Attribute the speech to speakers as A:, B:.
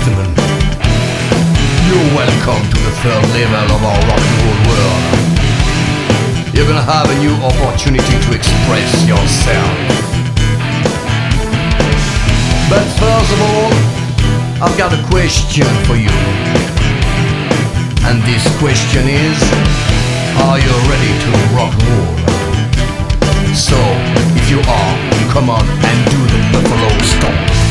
A: gentlemen, you're welcome to the third level of our rock and roll world. You're gonna have a new opportunity to express yourself. But first of all, I've got a question for you. And this question is, are you ready to rock and roll? So, if you are, come on and do the Buffalo Stomp.